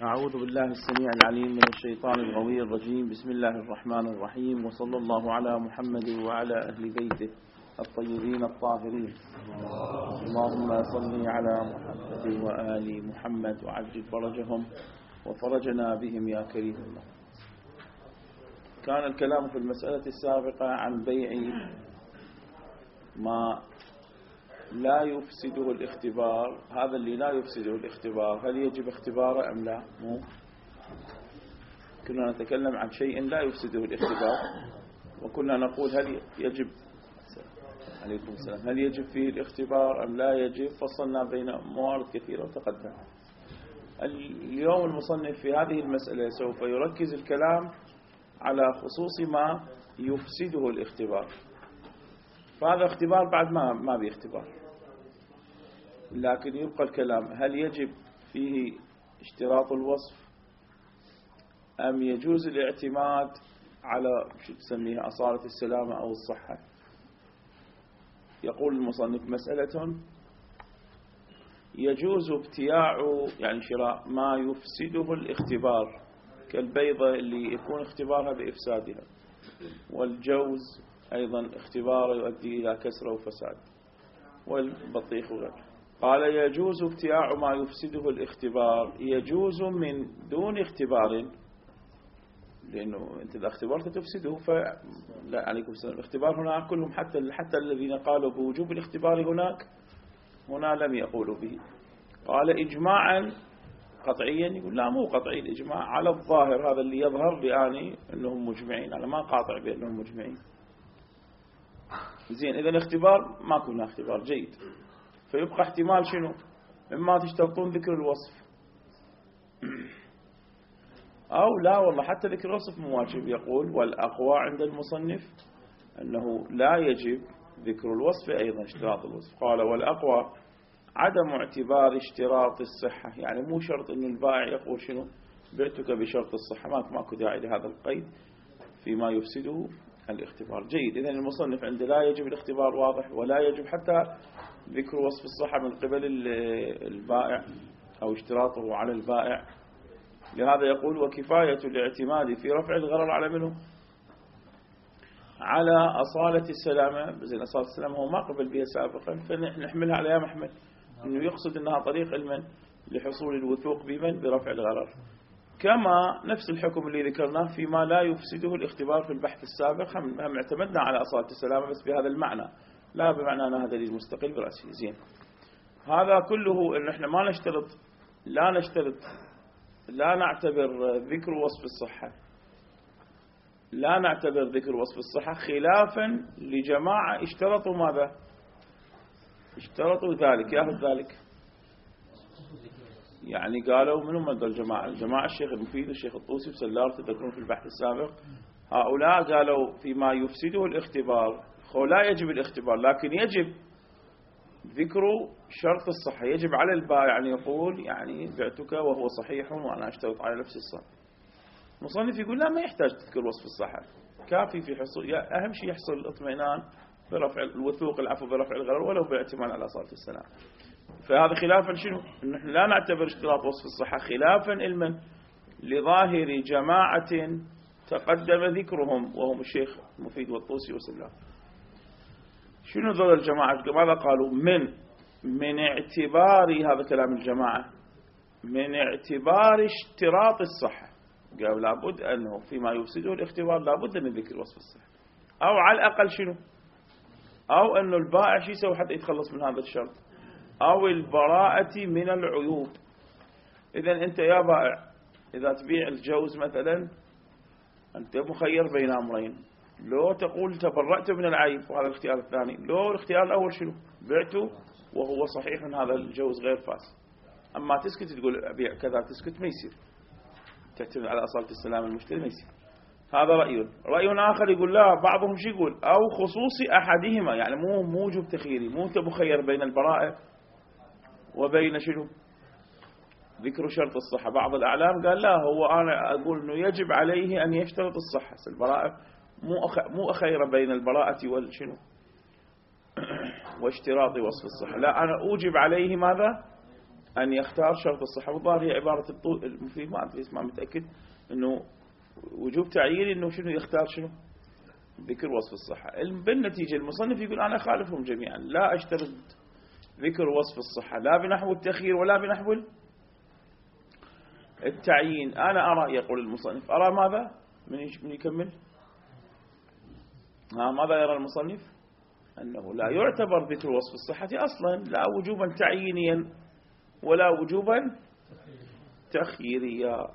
أعوذ بالله السميع العليم من الشيطان الغوي الرجيم. بسم الله الرحمن الرحيم، وصلى الله على محمد وعلى أهل بيته الطيبين الطاهرين. اللهم صل على محمد وآل محمد وعجل فرجهم وفرجنا بهم يا كريم الله. كان الكلام في المسألة السابقة عن بيع ما لا يفسده الاختبار. هذا اللي لا يفسده الاختبار هل يجب اختباره أم لا؟ كنا نتكلم عن شيء لا يفسده الاختبار، وكنا نقول هل يجب عليكم السلام هل يجب فيه الاختبار أم لا يجب. فصلنا بين موارد كثيرة وتقدم. اليوم المصنف في هذه المسألة سوف يركز الكلام على خصوص ما يفسده الاختبار. فهذا اختبار بعد ما باختبار، لكن يبقى الكلام هل يجب فيه اشتراط الوصف أم يجوز الاعتماد على شو تسميها أصالة السلامة أو الصحة. يقول المصنف مسألة يجوز ابتياع يعني شراء ما يفسده الاختبار، كالبيضة اللي يكون اختبارها بإفسادها، والجوز أيضا اختباره يؤدي إلى كسره وفساد، والبطيخ وغيره. قال يجوز ابتياع ما يفسده الاختبار، يجوز من دون اختبار، لأنه أنت إذا اختبرت تفسده فلا عليكم السلام. الاختبار هنا كلهم حتى الذين قالوا بوجوب الاختبار هنا لم يقولوا به. قال إجماعا قطعيا، يقول لا مو قطعي الإجماع على الظاهر، هذا اللي يظهر بآني أنهم مجمعين. أنا ما قاطع بأنهم مجمعين. زين، إذا الاختبار ما كنا اختبار جيد، فيبقى احتمال شنو؟ إما تشترطون ذكر الوصف أو لا والله حتى ذكر الوصف مو واجب. يقول والأقوى عند المصنف أنه لا يجب ذكر الوصف أيضا اشتراط الوصف. قال والأقوى عدم اعتبار اشتراط الصحة، يعني مو شرط أن البائع يقول شنو بعتك بشرط الصحة، ماكو داعي لهذا القيد فيما يفسده الاختبار. جيد، إذن المصنف عنده لا يجب الاختبار واضح، ولا يجب حتى ذكر وصف الصحة من قبل البائع أو اشتراطه على البائع. لهذا يقول وكفاية الاعتماد في رفع الغرر على منه على أصالة السلامة. زين، أصالة السلامة هو ما قبل بها سابقا، فنحملها على محمل أنه يقصد أنها طريق علما لحصول الوثوق بمن برفع الغرر. كما نفس الحكم اللي ذكرناه فيما لا يفسده الاختبار في البحث السابق، هم اعتمدنا على أصالة السلامة بس بهذا المعنى، لا بمعنى أن هذا دليل مستقل برأسه. زين، هذا كله أن احنا ما نشترط لا نعتبر ذكر وصف الصحة، لا نعتبر ذكر وصف الصحة خلافا لجماعة اشترطوا ماذا؟ اشترطوا ذلك. ياخذ ذلك يعني قالوا منهم من الجماعة الشيخ المفيد والشيخ الطوسي وسلار، تذكرون في البحث السابق. هؤلاء قالوا فيما يفسده الاختبار لا يجب الاختبار، لكن يجب ذكر شرط الصحة. يجب على البائع أن يقول يعني بعتك وهو صحيح وأنا أشترط على نفس الصحة. المصنف يقول لا، ما يحتاج تذكر وصف الصحة، كافي في حصول، أهم شيء يحصل الاطمئنان برفع الوثوق، العفو برفع الغرر ولو باعتماد على أصالة السلام. فهذا خلافا شنو؟ نحن لا نعتبر اشتراط وصف الصحة خلافا علما لظاهر جماعة تقدم ذكرهم وهم الشيخ المفيد والطوسي وسلام. شنو ذول الجماعة؟ ماذا قالوا؟ من اعتبار، هذا كلام الجماعة، من اعتبار اشتراط الصحة. قالوا لابد أنه فيما يفسده الاختبار لابد من ذكر وصف الصحة، أو على الأقل شنو؟ أو أنه البائع شو يسوي حتى يتخلص من هذا الشرط، أو البراءة من العيوب. إذن أنت يا بائع إذا تبيع الجوز مثلا أنت مخير بين أمرين، لو تقول تبرأت من العيب وهذا الاختيار الثاني، لو الاختيار الأول شنو؟ بعته وهو صحيح من هذا الجوز غير فاسد. أما تسكت تقول أبيع كذا، تسكت ما يصير، تعتمد على أصالة السلام المشتري ما يصير. هذا رأي آخر يقول لا، بعضهم شو يقول أو خصوص أحدهما، يعني مو موجب تخيري، مو أنت مخير بين البراءة وبين شنو ذكر شرط الصحة. بعض الأعلام قال لا، هو أنا أقول أنه يجب عليه أن يشترط الصحة، البراءة مو أخير بين البراءة والشنو واشتراط وصف الصحة. لا، أنا أوجب عليه ماذا؟ أن يختار شرط الصحة. والظاهر هي عبارة المفيد، ما أدري ما متأكد أنه وجوب تعيين أنه شنو يختار شنو ذكر وصف الصحة. بالنتيجة المصنف يقول أنا خالفهم جميعا، لا أشترط ذكر وصف الصحة لا بنحو التخيير ولا بنحو التعيين. أنا أرى، يقول المصنف، أرى ماذا؟ من يكمل؟ ماذا يرى المصنف؟ أنه لا يعتبر ذكر وصف الصحة أصلا، لا وجوبا تعيينيا ولا وجوبا تخييريا.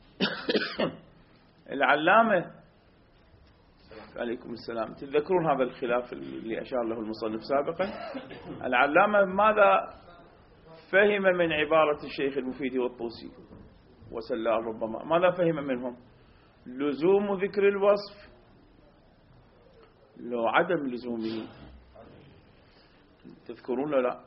العلامة عليكم السلام، تذكرون هذا الخلاف اللي أشار له المصنف سابقا؟ العلامة ماذا فهم من عبارة الشيخ المفيد والطوسي وسلال ربما؟ ماذا فهم منهم؟ لزوم ذكر الوصف لو عدم لزومه؟ تذكرون لا؟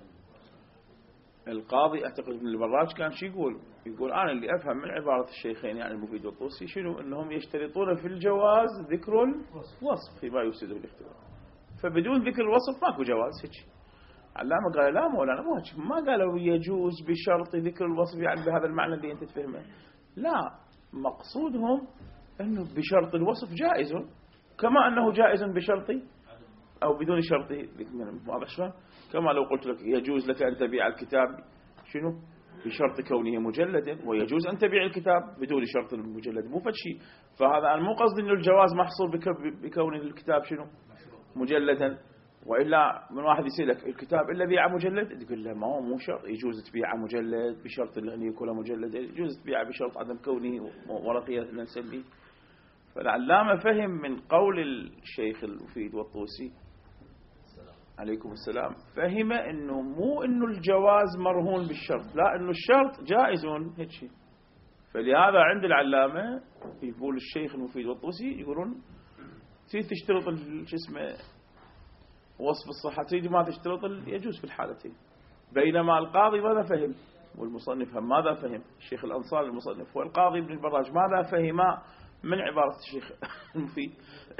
القاضي أعتقد ابن البراج كان شو يقول أنا اللي أفهم من عبارة الشيخين يعني المفيد والطوسي شنو؟ أنهم يشترطون في الجواز ذكر الوصف فيما يفسده الاختبار، فبدون ذكر الوصف ماكو جواز. هيك علامة قال لا مولانا ما قالوا يجوز بشرط ذكر الوصف يعني بهذا المعنى اللي أنت تفهمه، لا، مقصودهم أنه بشرط الوصف جائز كما أنه جائز بشرط أو بدون شرط. واضح شلون؟ كما لو قلت لك يجوز لك أن تبيع الكتاب شنو بشرط كونه مجلدا، ويجوز أن تبيع الكتاب بدون شرط المجلد، مو فشي. فهذا أنا مو قصدي أن الجواز محصور بكون الكتاب شنو مجلدا، وإلا من واحد يسألك الكتاب إلا بيع مجلد، تقول له ما هو مو شرط، يجوز تبيع مجلد بشرط أن يكون مجلدا، يجوز تبيع بشرط عدم كونه ورقية نسلي. فالعلامة فهم من قول الشيخ المفيد والطوسي عليكم السلام، فهم انه مو انه الجواز مرهون بالشرط، لا، انه الشرط جائز هيك شيء. فلهذا عند العلامة يقول الشيخ المفيد والطوسي يقولون تريد تشترط شو اسمه وصف الصحة، تريد ما تشترط يجوز في الحالتين. بينما القاضي ماذا فهم؟ والمصنف هم ماذا فهم؟ الشيخ الأنصار المصنف والقاضي ابن البراج ماذا فهما من عبارة الشيخ المفيد؟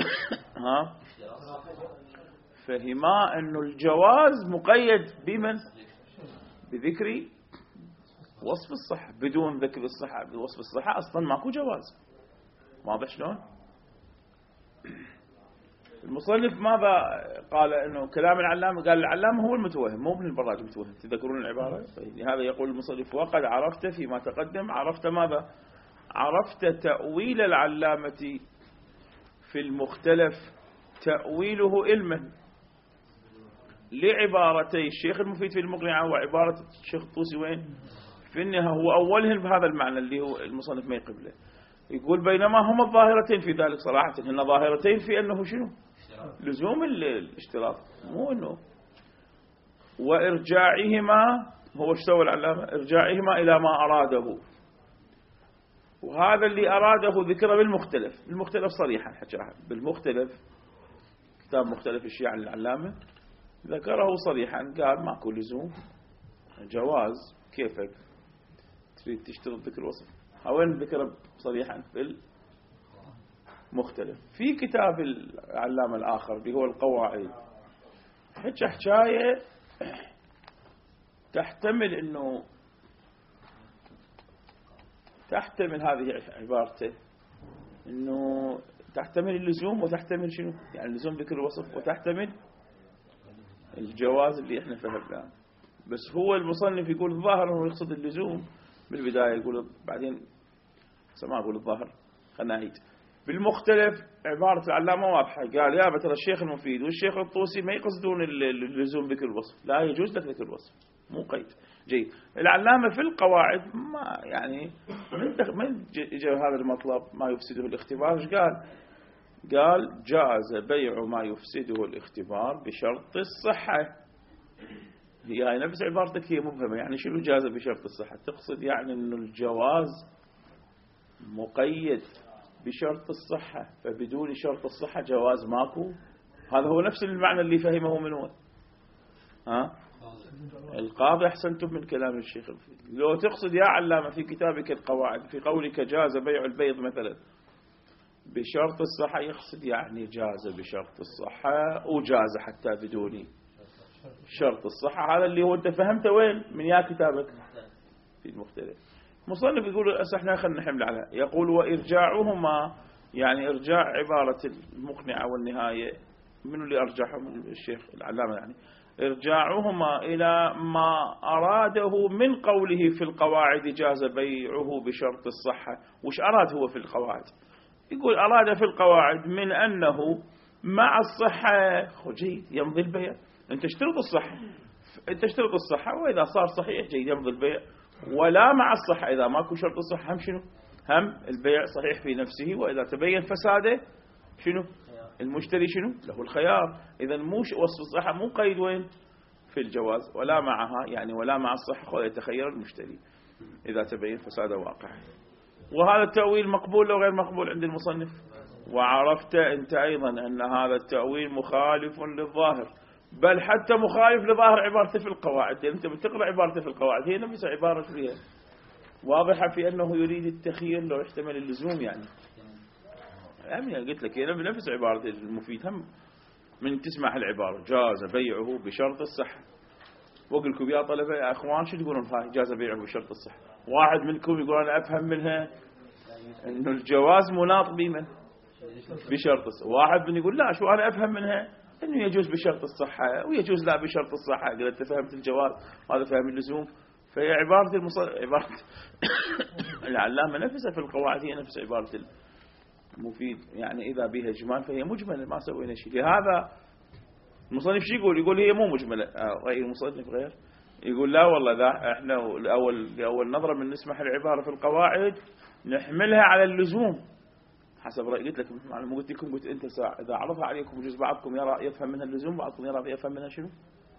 فهما أنه الجواز مقيد بمن؟ بذكر وصف الصحة، بدون ذكر الصحة بوصف الصحة أصلا ماكو جواز. واضح شلون؟ المصنف ماذا قال؟ أنه كلام العلامة، قال العلامة هو المتوهم مو ابن البراج متوهم. تذكرون العبارة؟ لهذا يقول المصنف وقد عرفت فيما تقدم، عرفت ماذا؟ عرفت تأويل العلامة في المختلف تأويله علما لعبارتي الشيخ المفيد في المقنعة وعبارة الشيخ الطوسي وين في النهاية، هو أولهم بهذا المعنى اللي هو المصنف ما يقبله. يقول بينما هما الظاهرتين في ذلك صراحة، هن ظاهرتين في أنه شنو لزوم الاشتراط، مو أنه وإرجاعهما. هو اشتوى العلامة إرجاعهما إلى ما أراده، وهذا اللي أراده ذكره بالمختلف. المختلف صريحا حكاها بالمختلف، كتاب مختلف الشيعة للعلامة ذكره صريحا، قال ماكو لزوم جواز، كيفك تريد تشترط ذكر وصف. وين ذكره صريحا؟ في المختلف. في كتاب العلامة الآخر اللي هو القواعد حكاية تحتمل أنه تحتمل هذه عبارته أنه تحتمل اللزوم وتحتمل شنو يعني اللزوم ذكر الوصف وتحتمل الجواز اللي احنا فهمناه. بس هو المصنف يقول الظاهر انه يقصد اللزوم بالبداية، يقول بعدين ما اقول الظاهر، خلنا نعيد. بالمختلف عبارة العلامة واضحة، قال يا بترى الشيخ المفيد والشيخ الطوسي ما يقصدون اللزوم ذكر الوصف، لا يجوز لك ذكر الوصف، مو قيد. جيد. العلامة في القواعد ما يعني من جاء هذا المطلب ما يفسده الاختبار، ايش قال؟ قال جاز بيع ما يفسده الاختبار بشرط الصحة. هي نفس عبارتك هي مبهمة، يعني شنو جاز بشرط الصحة؟ تقصد يعني انه الجواز مقيد بشرط الصحة، فبدون شرط الصحة جواز ماكو. هذا هو نفس المعنى اللي فهمه من وين؟ القاضي. أحسنتم من كلام الشيخ الفيد. لو تقصد يا علامة في كتابك القواعد في قولك جاز بيع البيض مثلا بشرط الصحة، يقصد يعني جاز بشرط الصحة وجاز حتى بدون شرط الصحة. هذا اللي هو أنت فهمته وين من يا كتابك في المختلف. مصنف يقول احنا خلينا نحمل عليها. يقول وإرجاعهما يعني إرجاع عبارة المقنعة والنهاية من اللي أرجعهم الشيخ العلامة يعني إرجاعهما إلى ما أراده من قوله في القواعد جاز بيعه بشرط الصحة. وش أراد هو في القواعد؟ يقول أراد في القواعد من أنه مع الصحة جيد يمضي البيع. أنت تشترط الصحة وإذا صار صحيح جيد يمضي البيع. ولا مع الصحة إذا ماكو شرط الصحة هم شنو؟ هم البيع صحيح في نفسه وإذا تبين فساده شنو؟ المشتري شنو؟ له الخيار. إذا مو وصف الصحة مو قيد وين؟ في الجواز. ولا معها يعني ولا مع الصحة يتخير المشتري إذا تبين فساد واقع. وهذا التأويل مقبول أو غير مقبول عند المصنف؟ وعرفت أنت أيضا أن هذا التأويل مخالف للظاهر، بل حتى مخالف لظاهر عبارته في القواعد. يعني أنت بتقرأ عبارته في القواعد هي نفس عبارة فيها واضحة في أنه يريد التخيير لو يحتمل اللزوم يعني قلت لك هي نفس عبارة المفيد. هم من تسمع العبارة جاز بيعه بشرط الصحة. وقل لكم يا طلبة يا أخوان شو تقولون هاي جاز بيعه بشرط الصحة؟ واحد منكم يقول أنا أفهم منها إنه الجواز مناط بمن؟ بشرط الصحة. واحد من يقول لا شو أنا أفهم منها إنه يجوز بشرط الصحة ويجوز لا بشرط الصحة. قلت فهمت الجواز هذا فهم اللزوم. فهي عبارة عبارة العلامة نفسها في القواعد هي نفس عبارة المفيد. يعني إذا بها إجمال فهي مجملة ما سوينا شيء. لهذا المصنف شو يقول هي مو مجملة. غير المصنف غير يقول لا والله ذا احنا لأول نظرة من نسمح العبارة في القواعد نحملها على اللزوم حسب رأي. قلت لك مو قلت لكم قلت انت اذا عرضها عليكم يجوز بعضكم يرى يفهم منها اللزوم بعضكم يرى يفهم منها شنو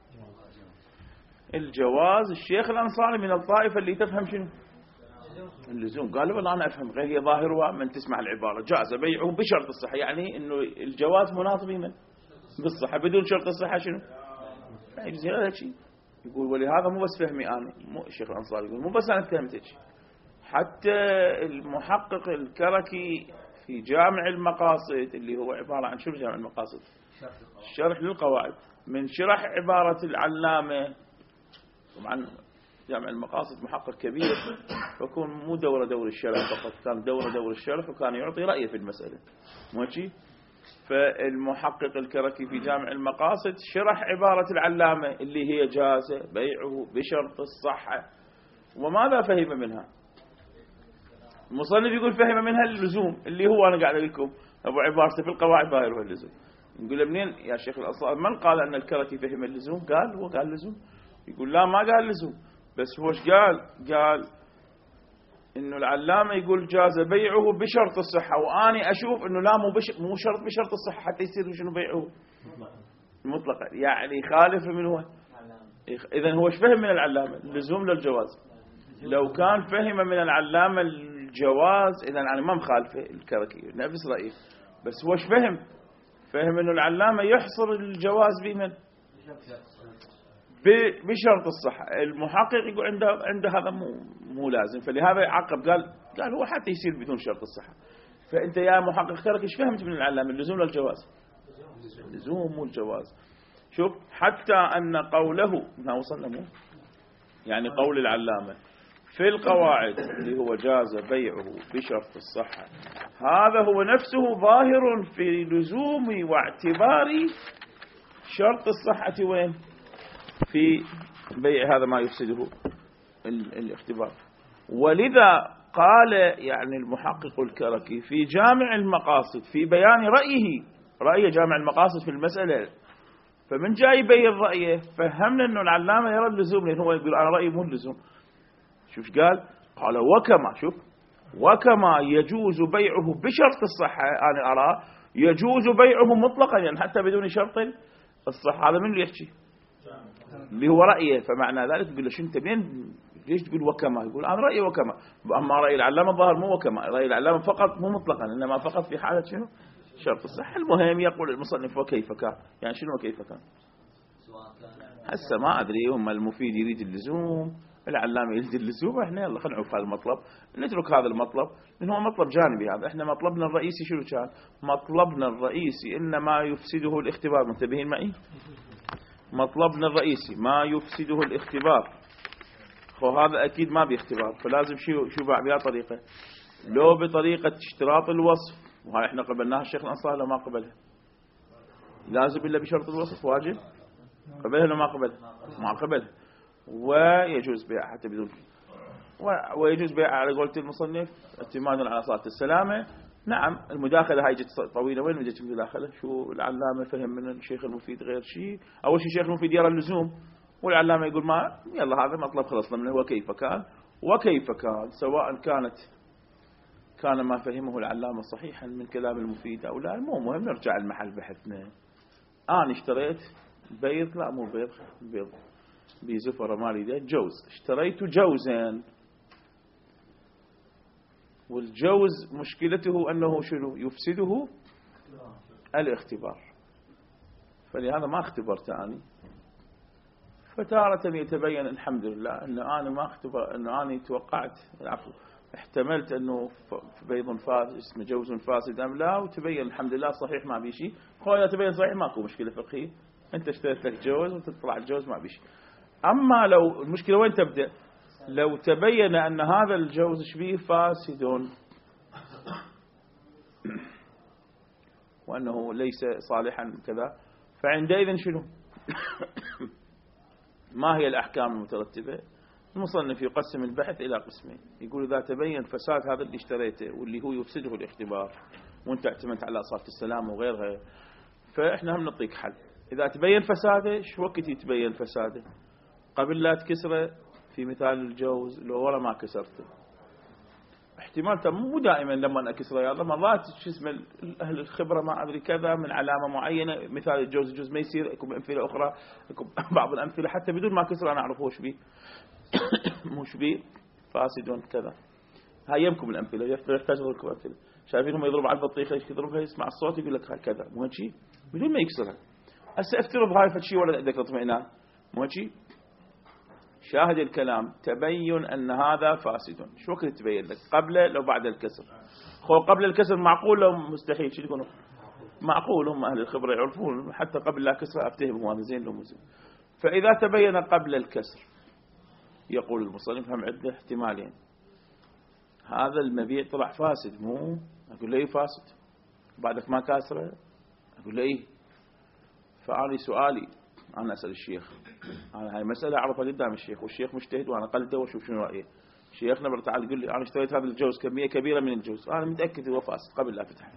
الجواز. الشيخ الأنصاري من الطائفة اللي تفهم شنو اللزوم. قال والله انا افهم غير هي ظاهرها من تسمع العبارة جاز بيعه بشرط الصحة يعني انه الجواز مناط بمن بالصحة بدون شرط الصحة شنو يجزي هذا شيء. يقول ولهذا مو بس فهمي أنا مو الشيخ الأنصاري يقول مو بس أنا فهمتك حتى المحقق الكركي في جامع المقاصد اللي هو عبارة عن شو جامع المقاصد الشرح للقواعد من شرح عبارة العلامة. طبعا جامع المقاصد محقق كبير فكون مو دور الشرح فقط كان دور الشرح وكان يعطي رأيه في المسألة ماشي. فالمحقق الكركي في جامع المقاصد شرح عبارة العلامة اللي هي جازة بيعه بشرط الصحة. وماذا فهم منها؟ المصنف يقول فهم منها اللزوم اللي هو أنا قاعد أقول لكم أبو عبارته في القواعد ظاهره اللزوم. نقول منين يا شيخ الأنصاري من قال أن الكركي فهم اللزوم؟ هو قال لزوم. يقول لا ما قال لزوم بس هو ايش قال إنه العلامة يقول جاز بيعه بشرط الصحة وأنا أشوف إنه لا مو شرط بشرط الصحة حتى يصير شنو بيعه مطلقا يعني خالف من هو. إذن هو ايش فهم من العلامة اللزوم للجواز. لو كان فهم من العلامة الجواز إذن أنا ما مخالفه الكركي نفس رأيه. بس هو ايش فهم إنه العلامة يحصر الجواز بمن بشرط الصحة. المحقق يقول عنده هذا مو لازم فلهذا يعقب قال هو حتى يصير بدون شرط الصحة. فأنت يا محقق كرك ايش فهمت من العلامة اللزوم للجواز؟ اللزوم مو الجواز. شوف حتى أن قوله ما وصلنا مو يعني قول العلامة في القواعد اللي هو جاز بيعه بشرط الصحة هذا هو نفسه ظاهر في لزوم واعتبار شرط الصحة وين في بيع هذا ما يفسده الاختبار. ولذا قال يعني المحقق الكركي في جامع المقاصد في بيان رأي جامع المقاصد في المسألة. فمن جاي يبين رأيه فهمنا أنه العلامة يرى اللزوم لأنه هو يقول أنا رأيي مو اللزوم. شوف قال وكما يجوز بيعه بشرط الصحة أنا أرى يجوز بيعه مطلقا يعني حتى بدون شرط الصحة. هذا من اللي يحكي اللي هو رأيه. فمعنى ذلك تقول له شو انت ليش تقول وكما يقول أنا رأيي وكما. أما رأي العلامة ظاهر مو وكما رأي العلامة فقط مو مطلقا إنما فقط في حالة شنو شرط الصحة. المهم يقول المصنف وكيف كان يعني شنو وكيف كان هسه ما أدري هم المفيد يريد اللزوم العلامة يريد اللزوم. احنا يلا خلينا نعرف هذا المطلب نترك هذا المطلب لأنه هو مطلب جانبي. هذا احنا مطلبنا الرئيسي شنو كان؟ مطلبنا الرئيسي إنما يفسده الاختبار. منتبهين معي؟ مطلبنا الرئيسي ما يفسده الاختبار. هذا أكيد ما باختبار، فلازم شو بها طريقة، لو بطريقة اشتراط الوصف، وهاي احنا قبلناها الشيخ الأنصاري لو ما قبلها، لازم إلا بشرط الوصف واجب، قبلها لو ما قبلها ما قبلها. ويجوز بيع حتى بدون، ويجوز بيع على قولة المصنف اعتمادا على صلاة السلامة. نعم المداخلة هاي جت طويلة، وين جت المداخلة؟ شو العلامة فهم من الشيخ المفيد غير شيء. أول شيء الشيخ المفيد يرى اللزوم، والعلامة يقول ما يلا هذا مطلب خلصنا منه وكيف كان وكيف كان، سواء كان ما فهمه العلامة صحيحا من كلام المفيد أو لا، مو مهم، نرجع المحل بحثنا. أنا اشتريت بيض، لا مو بيض بزفرة مالي ده جوز، اشتريت جوزين، والجوز مشكلته أنه شنو يفسده الاختبار، فلهذا ما اختبرت أنا. فتارة يتبين الحمد لله أن أنا ما اختبر، أن أنا توقعت العفو احتملت أنه بيض فاسد اسمه جوز فاسد أم لا، وتبين الحمد لله صحيح ما بيشي. إذا تبين صحيح ماكو مشكلة فقهية، أنت اشتريت لك جوز وتطلع الجوز ما بيشي. أما لو المشكلة وين تبدأ؟ لو تبين أن هذا الجوز شبيه فاسد وأنه ليس صالحا كذا، فعندئذ شنو؟ ما هي الأحكام المترتبة؟ المصنف يقسم البحث إلى قسمين، يقول إذا تبين فساد هذا اللي اشتريته واللي هو يفسده الاختبار وانت اعتمدت على صلاة السلام وغيرها، فإحنا هم نعطيك حل. إذا تبين فساده، شو وقت يتبين فساده؟ قبل لا تكسره، في مثال الجوز لو ورا ما كسرته، احتمال مو دائما لما أكسره، يا الله مرات شو اسمه أهل الخبرة ما أدري كذا من علامة معينة، مثال الجوز ما يصير، يكون أمثلة أخرى، يكون بعض الأمثلة حتى بدون ما كسره أنا أعرفه وش بيه مش بيه فاسد كذا. هاي يمكم الأمثلة، يحتاج لكم أمثلة. شايفين هم يضرب على البطيخة ايش يضربها، يسمع الصوت يقول لك هكذا، مو هيك بدون ما يكسرها. هسه افترض هاي فشي ولا عندك اطمئنان، مو هيك. شاهد الكلام تبين أن هذا فاسد، شو وقت تبين لك؟ قبل لو بعد الكسر؟ قبل الكسر معقول لو مستحيل؟ شو يقولون معقول، هم أهل الخبرة يعرفون حتى قبل لا كسر أفتهم هذا زين لو مو زين. فإذا تبين قبل الكسر، يقول المصنف هم عدة احتمالين، هذا المبيع طلع فاسد، مو أقول له إيه فاسد بعدك ما كاسره، أقول له إيه. فأنا سؤالي أنا أسأل الشيخ، أنا هاي مسألة أعرفها قدام الشيخ، والشيخ مجتهد وأنا قلده وأشوف شنو رأيه. شيخنا برتعال يقول لي أنا اشتريت هذا الجوز كمية كبيرة من الجوز، أنا متأكد هو فاسد قبل لا أفتح.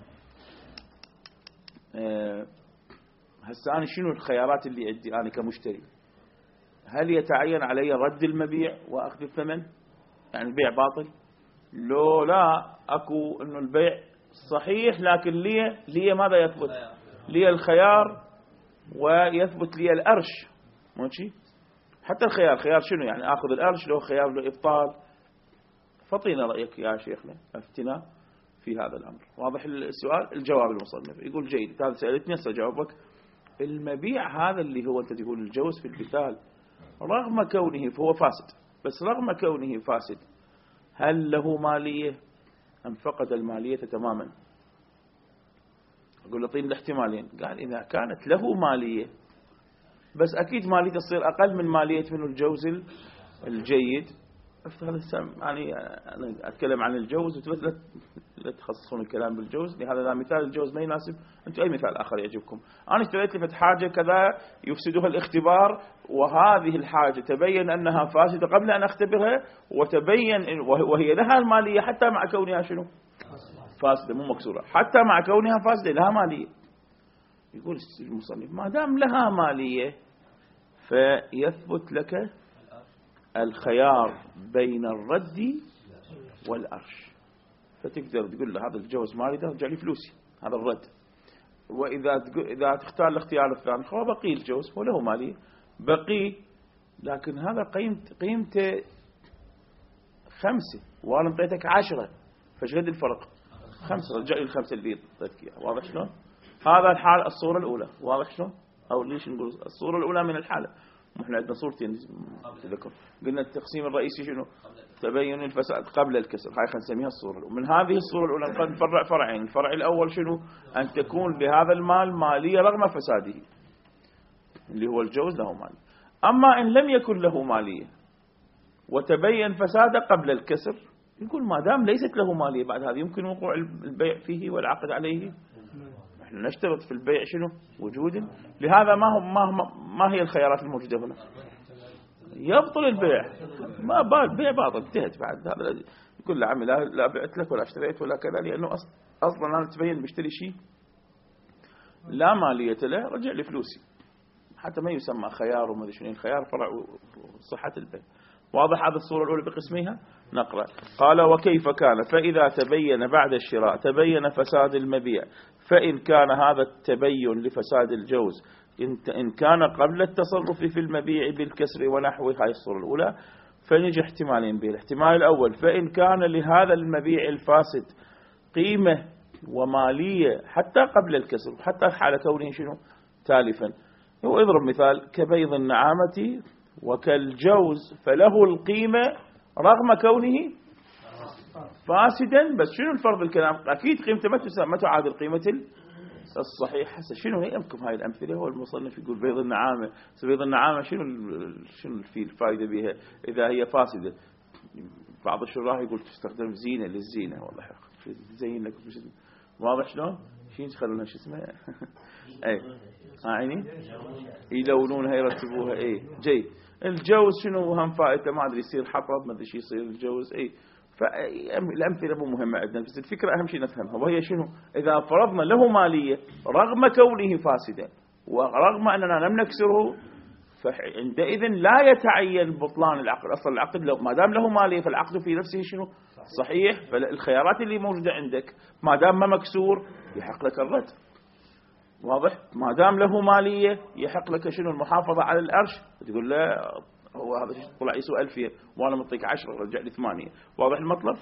هسه أنا شنو الخيارات اللي عندي أنا كمشتري؟ هل يتعين علي رد المبيع وأخذ الثمن، يعني البيع باطل؟ لو لا أكو إنه البيع صحيح، لكن لي ماذا يثبت؟ لي الخيار ويثبت لي الأرش، ماشي. حتى خيار شنو يعني؟ أخذ الأرش لو خيار له إبطال. فطينا رأيك يا شيخنا، أفتنا في هذا الأمر. واضح السؤال؟ الجواب المصنف يقول جيد، هذا سألتني سأجاوبك. المبيع هذا اللي هو أنت تقول الجوز في المثال، رغم كونه فهو فاسد، بس رغم كونه فاسد هل له مالية أم فقد المالية تماما؟ أقول اعطيني الاحتمالين. قال إذا كانت له مالية، بس أكيد مالية تصير أقل من مالية منه الجوز الجيد. يعني أنا أتكلم عن الجوز لا تخصصون الكلام بالجوز، لهذا مثال الجوز ما يناسب، أنتم أي مثال آخر يعجبكم. أنا اشتريت لي حاجة كذا يفسدها الاختبار، وهذه الحاجة تبين أنها فاسدة قبل أن أختبرها، وتبين وهي لها المالية حتى مع كونها شنو فاسدة، مو مكسورة، حتى مع كونها فاسدة لها مالية. يقول المصنف ما دام لها مالية فيثبت لك الخيار بين الرد والأرش، فتقدر تقول له هذا الجوز مالي ده رجع لي فلوسي، هذا الرد. وإذا تختار الاختيار الثاني هو بقي الجوز وله مالي بقي، لكن هذا قيمته 5 وأنا انطيتك 10، فايش قد الفرق؟ 5، رجع لي ال5 اللي اعطيتك. واضح شلون؟ هذا الحال الصورة الأولى، واضح شلون؟ أو ليش نقول الصورة الأولى من الحالة؟ احنا عندنا صورتين تذكر، قلنا التقسيم الرئيسي شنو؟ تبين الفساد قبل الكسر، هاي خلينا نسميها الصورة الأولى. من هذه الصورة الأولى نفرع فرعين، الفرع الأول شنو؟ أن تكون لهذا المال مالية رغم فساده، اللي هو الجوز له مالية. أما إن لم يكن له مالية وتبين فساده قبل الكسر، يقول ما دام ليست له مالية بعد هذا يمكن وقوع البيع فيه والعقد عليه. نحن نشترط في البيع شنو؟ وجود. لهذا ما هي الخيارات الموجودة هنا؟ يبطل البيع، ما البيع باطل، انتهت بعد هذا. يقول له عمي لا بعت لك ولا اشتريت ولا كذا، لأنه أصلا أنا تبين بشتري شيء لا مالية له، رجع لي فلوسي. حتى ما يسمى خيار وما ادري شنو، الخيار فرع صحة البيع. واضح هذا الصورة الأولى بقسمها؟ نقرأ. قال وكيف كان؟ فإذا تبين بعد الشراء تبين فساد المبيع، فإن كان هذا التبين لفساد الجوز إن كان قبل التصرف في المبيع بالكسر ونحوه، هاي الصورة الأولى، فنجي احتمالين به. الاحتمال الأول فإن كان لهذا المبيع الفاسد قيمة ومالية حتى قبل الكسر، حتى حال كونه شنو؟ تالفا. هو يضرب مثال كبيض النعامة وكالجوز فله القيمة رغم كونه فاسدا. بس شنو الفرض الكلام؟ أكيد قيمته ما تعادل قيمة الصحيح. حسن شنو هي أمكم هاي الأمثلة؟ هو المصنف يقول بيض النعامة، بيض النعامة شنو في الفائدة بها إذا هي فاسدة؟ بعض الشراح يقول تستخدم زينة للزينة، والله زين لك واضح شلون؟ شين يخلونها شو اسمه اي عيني يلونونها يرتبوها. اي جيد. الجوز شنو هم فائدته؟ ما ادري يصير حطب، ما ادري شو يصير الجوز. اي فالامثله مو مهمه عندنا، بس الفكره اهم شيء نفهمها، وهي شنو؟ اذا فرضنا له ماليه رغم كونه فاسدا ورغم اننا لم نكسره، فعندئذ لا يتعين بطلان العقد. اصلا العقد ما دام له ماليه فالعقد في نفسه شنو؟ صحيح. فالخيارات اللي موجوده عندك ما دام ما مكسور يحق لك الرد. واضح؟ ما دام له ماليه يحق لك شنو؟ المحافظه على الارش. تقول له هو هذا طلع يسوى 1000 وانا مطيك 10 رجع لي 8. واضح المطلب؟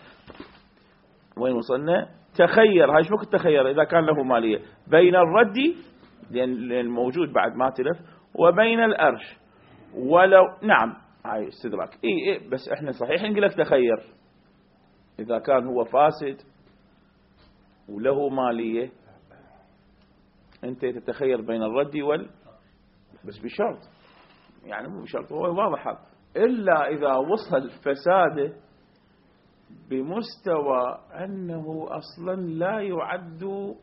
وين وصلنا؟ تخير. هاي شو وقت تخير؟ اذا كان له ماليه بين الرد لان الموجود بعد ما تلف وبين الارش. ولو نعم هاي استدراك. اي بس احنا صحيح نقول لك تخير اذا كان هو فاسد وله ماليه، انت تتخير بين الرد بس بشرط، يعني مو بشرط، هو واضح هذا، الا اذا وصل فساده بمستوى انه اصلا لا يعد،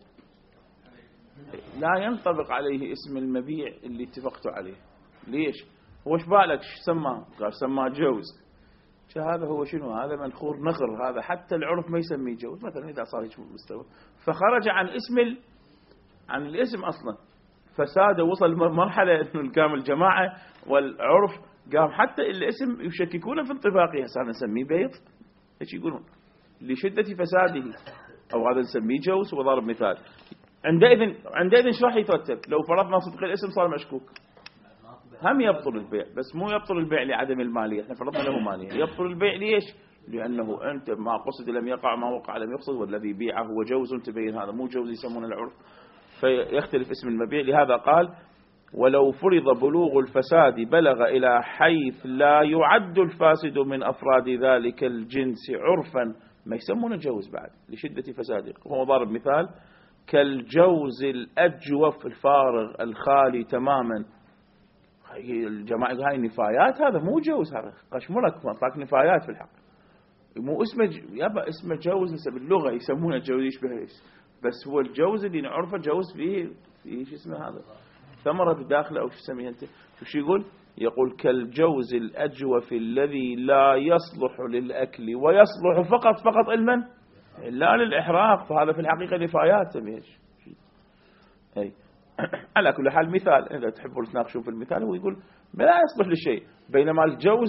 لا ينطبق عليه اسم المبيع اللي اتفقتوا عليه. ليش؟ هو ايش بالك سماه؟ قال سماه جوز. هذا هو شنو؟ هذا منخور نخر، هذا حتى العرف ما يسميه جوز مثلا اذا صار هيك مستوى. فخرج عن عن الاسم اصلا. فساده وصل مرحله انه قام الجماعه والعرف قام حتى الاسم يشككون في انطباقه. هسه نسميه بيض، ايش يقولون؟ لشده فساده، او هذا نسميه جوز. وضرب مثال. عندئذ ايش راح يترتب؟ لو فرضنا صدق الاسم صار مشكوك، هم يبطل البيع. بس مو يبطل البيع لعدم الماليه، احنا فرضنا له ماليه. يبطل البيع ليش؟ لانه انت ما قصد لم يقع، ما وقع لم يقصد، والذي بيعه هو جوز تبين هذا مو جوز يسمونه العرف، فيختلف اسم المبيع. لهذا قال ولو فرض بلوغ الفساد بلغ إلى حيث لا يعد الفاسد من أفراد ذلك الجنس عرفا، ما يسمونه جوز بعد لشدة فساده. هو ضارب مثال كالجوز الأجوف الفارغ الخالي تماما. الجماعة هاي نفايات، هذا مو جوز، هذا قشمرك معطاك نفايات في الحق. مو اسمه يابا اسمه جوز باللغة يسمونه جوز يشبه، بس هو الجوز اللي نعرفه جوز فيه شو اسمه هذا ثمرة بداخله أو شو تسميه أنت. شو يقول؟ يقول كالجوز الأجوف الذي لا يصلح للأكل ويصلح فقط لمن؟ لا للإحراق. فهذا في الحقيقة نفايات تميش. أي على كل حال مثال، إذا تحبوا تناقشون في المثال، هو يقول لا يصلح لشيء. بينما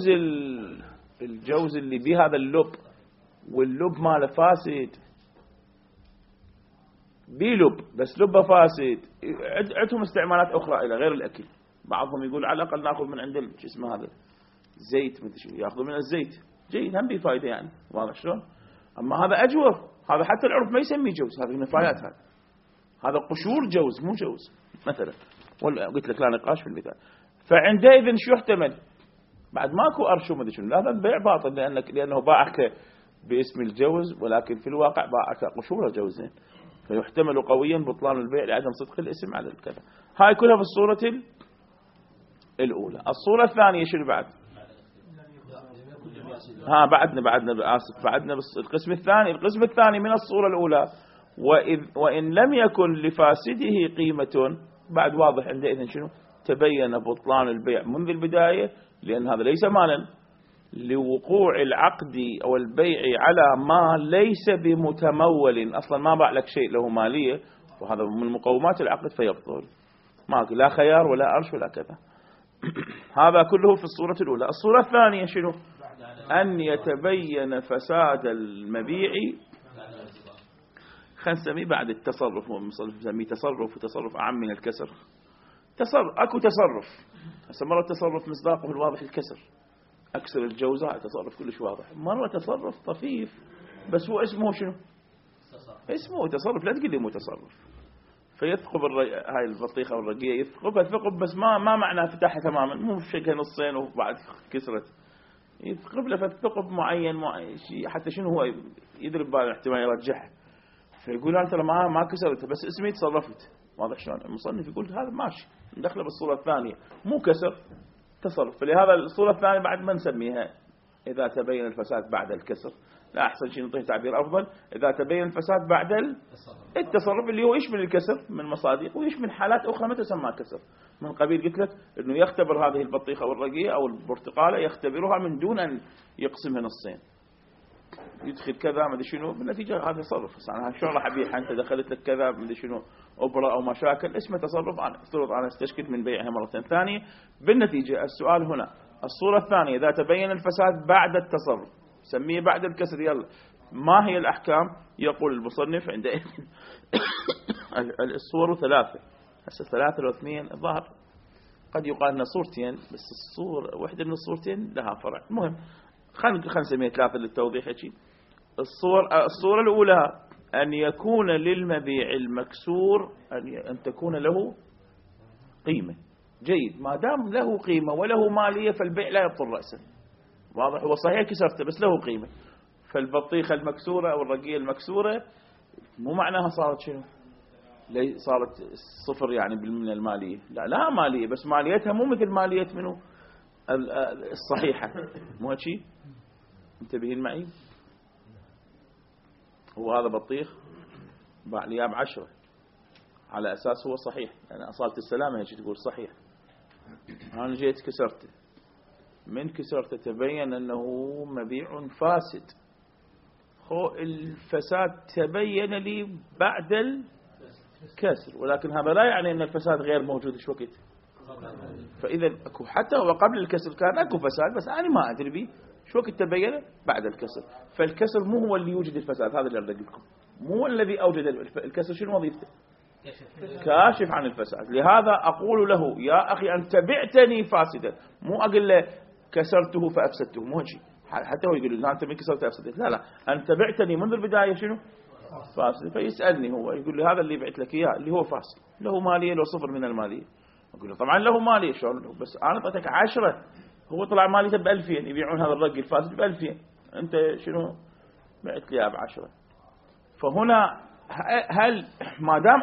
الجوز اللي به هذا اللب واللب ماله فاسد، بيلب بس لبه فاسد، عندهم استعمالات أخرى إلى غير الأكل. بعضهم يقول على الأقل نأخذ من عند شو اسمه هذا زيت، مثل يأخذ من الزيت جيد، هم بفائدة يعني. واضح شلون؟ أما هذا أجوف، هذا حتى العرف ما يسميه جوز، هذه نفايات. هذا قشور جوز مو جوز مثلا. قلت لك لا نقاش في المثال. فعندئذ شو يحتمل؟ بعد ماكو أرش وما ادري شنو، هذا البيع باطل لأنه باعك باسم الجوز، ولكن في الواقع باعك قشور جوزين. فيحتمل قويا بطلان البيع لعدم صدق الاسم على الكذا. هاي كلها في الصورة الأولى. الصورة الثانية شنو بعد؟ بعدنا آسف، بعدنا القسم الثاني. القسم الثاني من الصورة الأولى، وإن لم يكن لفاسده قيمة، بعد واضح عندئذ شنو؟ تبين بطلان البيع منذ البداية، لأن هذا ليس مالا، لوقوع العقد أو البيع على ما ليس بمتمول، أصلا ما باع لك شيء له مالية، وهذا من مقومات العقد فيبطل، ما لا خيار ولا أرش ولا كذا. هذا كله في الصورة الأولى. الصورة الثانية شنو؟ أن يتبين فساد المبيع، خلينا نسميه بعد التصرف، نسميه تصرف، وتصرف أعم من الكسر. أكو تصرف، هسه مرة تصرف مصداقه الواضح الكسر، أكسر الجوزاء، تصرف كلش واضح. مرة تصرف طفيف بس هو اسمه شنو؟ اسمه تصرف، لا تقول لي مو تصرف. فيثقب هاي البطيخة أو الرقية، يثقبها ثقب بس ما معناه فتحها تماما، مو شكلها نصين وبعد كسرت، يثقب له ثقب معين شيء، حتى شنو هو يدري بباله احتمال يرجعها، فيقول أنا ترى ما كسرت بس اسمي تصرفت. واضح شلون؟ المصنف يقول هذا ماشي، ندخله بالصورة الثانية، مو كسر، تصرف. فلهذا الصورة الثانية بعد ما نسميها إذا تبين الفساد بعد الكسر، لا أحسن شيء نعطيه تعبير أفضل، إذا تبين الفساد بعد التصرف، اللي هو يشمل الكسر من مصادق، ويشمل حالات أخرى ما تسمى كسر، من قبيل قلت لك إنه يختبر هذه البطيخة أو الرقية أو البرتقالة، يختبرها من دون أن يقسمها نصين، يدخل كذا ما ادري شنو، بالنتيجه هذا تصرف. انا شلون راح ابيعها؟ انت دخلت لك كذا ما ادري شنو، ابره او مشاكل، اسمه تصرف. انا افترض انا استشكت من بيعها مره ثانيه. بالنتيجه السؤال هنا الصوره الثانيه، اذا تبين الفساد بعد التصرف، سميه بعد الكسر، يلا ما هي الاحكام؟ يقول المصنف عندئذ الصور ثلاثه، هسه ثلاثه لو اثنين الظاهر قد يقال لنا صورتين، بس الصور واحده من الصورتين لها فرع. المهم خلينا نسميها ثلاثه للتوضيح. هيك الصورة الأولى أن يكون للمبيع المكسور أن تكون له قيمة. جيد، ما دام له قيمة وله مالية فالبيع لا يبطل رأسا. واضح؟ هو صحيح كسرته بس له قيمة. فالبطيخة المكسورة أو الرقية المكسورة مو معناها صارت شنو؟ صارت صفر يعني من المالية، لا لها مالية بس ماليتها مو مثل مالية منه الصحيحة. مو هالشيء؟ انتبهين معي؟ هو هذا بطيخ باع لي ب10 على أساس هو صحيح، يعني أصالة السلامة هيك تقول صحيح. أنا جيت كسرته، من كسرته تبين أنه مبيع فاسد. الفساد تبين لي بعد الكسر، ولكن هذا لا يعني أن الفساد غير موجود شو وقت. فإذا أكو حتى وقبل الكسر كان أكو فساد بس أنا ما أدري به شو وقت تبين بعد الكسر. فالكسر مو هو اللي يوجد الفساد، هذا اللي أريد أقول لكم، مو الذي أوجد الكسر. شنو وظيفته؟ كاشف عن الفساد. لهذا أقول له يا أخي أنت بعتني فاسدا، مو أقول له كسرته فأفسدته، مو شيء. حتى هو يقول لا أنت من كسرت أفسدت، لا أنت بعتني منذ البداية شنو؟ فاسد. فيسألني هو يقول لي هذا اللي بعت لك إياه اللي هو فاسد، له مالية لو صفر من المالية. أقول له طبعا له مالية، شلون؟ بس أنا أعطيتك 10، هو طلع ماليته ب2000، يبيعون هذا الرقي الفاسد ب2000، أنت شنو بعت لي ب10. فهنا هل ما دام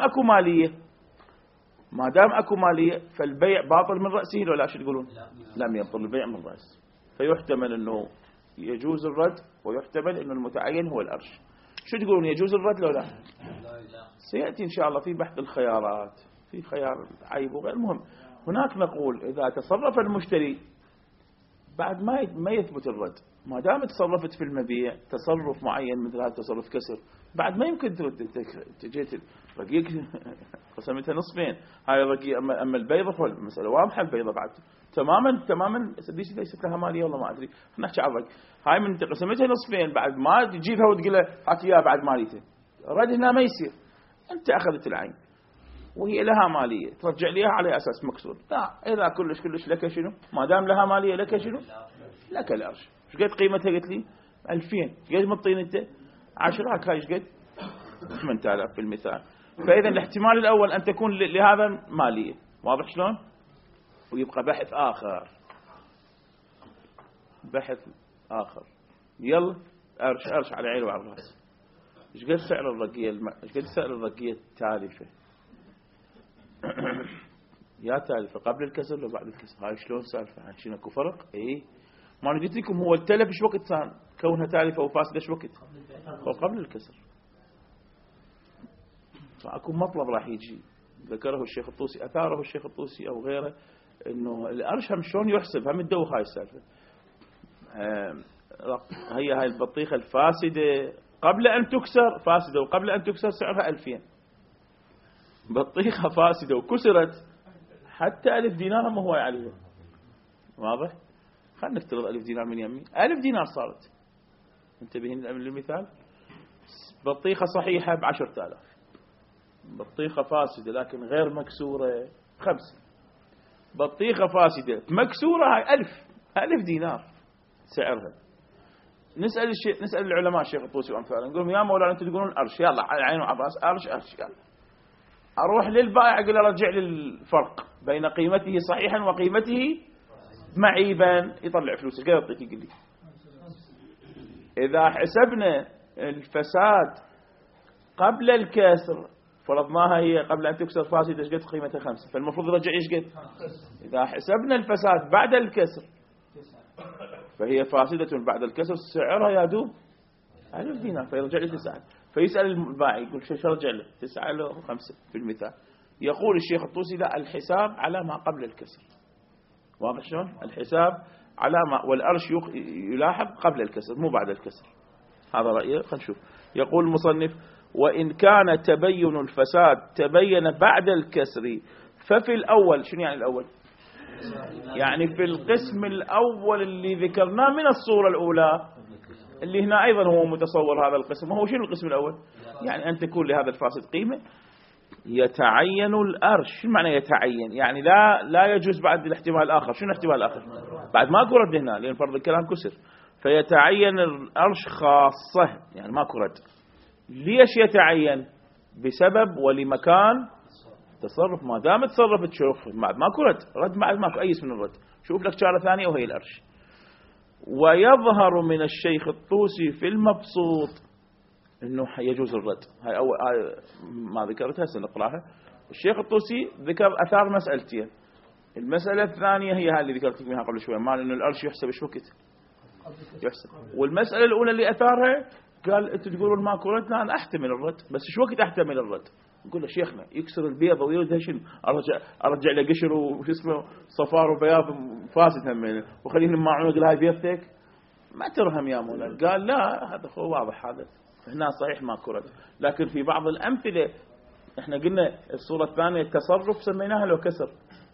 أكو مالية فالبيع باطل من رأسه لو لا؟ شو تقولون؟ لم يبطل البيع من رأسه. فيحتمل أنه يجوز الرد، ويحتمل أنه المتعين هو الأرش. شو تقولون، يجوز الرد لو لا؟ سيأتي إن شاء الله في بحث الخيارات، في خيار عيب وغير مهم. هناك نقول إذا تصرف المشتري بعد ما يثبت الرد، ما دام تصرفت في المبيع تصرف معين مثل هذا تصرف كسر، بعد ما يمكن ترد. جيت رقيق قسمتها نصفين، هاي الرقيق أما البيضة فالمسألة واضحة، البيضة بعد تماما ليست لها مالية والله ما أدري، نحكي عن الرقيق. هاي من قسمتها نصفين بعد ما تجيبها وتقول له هات إياها بعد ماليته، الرد هنا ما يصير. أنت أخذت العين وهي لها مالية ترجع ليها على أساس مكسور، لا إذا كلش لك شنو؟ ما دام لها مالية لك شنو؟ لك الأرش. ايش قد قيمتها؟ قلت لي 2000. ايش قد مطين انت؟ 10. هاي ايش قد؟ 8000 في المثال. فإذا الاحتمال الأول أن تكون لهذا مالية. واضح شلون؟ ويبقى بحث آخر. يلا أرش على عيني وعلى الراس. ايش قد سعر الرقية؟ ايش قد سعر الرقية التالفة؟ يا تالفة قبل الكسر ولا بعد الكسر؟ هاي شلون سالفة؟ شنو اكو فرق؟ اي ما انا قلت لكم هو التلف ايش وقت صار كونها تالفة وفاسدة ايش وقت؟ قبل الكسر. فاكو مطلب راح يجي ذكره الشيخ الطوسي، اثاره الشيخ الطوسي او غيره، انه الارش هم شلون يحسب، هم تدوخ هاي السالفة. هاي البطيخة الفاسدة قبل ان تكسر فاسدة، وقبل ان تكسر سعرها 2000. بطيخة فاسدة وكسرت حتى 1000 دينار ما هو عليها. واضح؟ خلينا نفترض 1000 دينار من يمي، 1000 دينار صارت. انتبهين للمثال. بطيخة صحيحة ب10,000، بطيخة فاسدة لكن غير مكسورة 5. بطيخة فاسدة مكسورة هاي 1000 دينار سعرها. نسأل العلماء الشيخ الطوسي وأمثاله، نقول يا مولانا أنتم تقولون أرش، يلا على عين وعباس أرش يلا. أروح للبائع أقول له رجع لي الفرق بين قيمته صحيحا وقيمته معيبا، يطلع فلوس. ايش قد يعطيك؟ يقول لي إذا حسبنا الفساد قبل الكسر، فرضناها هي قبل أن تكسر فاسدة، ايش قد قيمتها؟ 5، فالمفروض يرجع ايش قد؟ إذا حسبنا الفساد بعد الكسر فهي فاسدة بعد الكسر، سعرها يدوب 1000 دينار، فيرجع لي 9. فيسأل البائع يقول شو رجع له؟ 9 له 5 في المثال. يقول الشيخ الطوسي لا، الحساب على ما قبل الكسر. واضح شلون؟ الحساب على ما، والأرش يلاحظ قبل الكسر مو بعد الكسر. هذا رأيه. خلينا نشوف. يقول المصنف: وإن كان تبين الفساد تبين بعد الكسر ففي الأول. شنو يعني الأول؟ يعني في القسم الأول اللي ذكرناه من الصورة الأولى، اللي هنا أيضا هو متصور هذا القسم. وهو شنو القسم الأول؟ يعني أن تكون لهذا الفاسد قيمة يتعين الأرش. شو معنى يتعين؟ يعني لا يجوز بعد الاحتمال الآخر. شنو الاحتمال الآخر؟ بعد ما رد هنا لأن فرض الكلام كسر، فيتعين الأرش خاصة، يعني ما رد. ليش يتعين؟ بسبب ولمكان تصرف. ما دام تصرفت شوف ماكو رد بعد ماكو أي اسم من الرد. شوف لك شارة ثانية وهي الأرش. ويظهر من الشيخ الطوسي في المبسوط انه يجوز الرد. هاي اول ما ذكرتها سنقراها. الشيخ الطوسي ذكر اثار مسألتين. المسألة الثانية هي هذه اللي ذكرت لكم قبل شوي، مال انه الارش يحسب ايش وقت يحسب. والمسألة الاولى اللي اثارها قال انتم تقولون ماكو رد، انا احتمل الرد، بس ايش وقت احتمل الرد؟ نقول له شيخنا يكسر البيض ويردها شنو؟ ارجع له قشر وش اسمه صفار وبياض فاسد همين وخليه الماعون يقول هاي بيضتك؟ ما ترهم يا مولانا. قال لا، هذا هو واضح، هذا هنا صحيح ماكو رد. لكن في بعض الأمثلة احنا قلنا الصورة الثانية التصرف سميناها لو كسر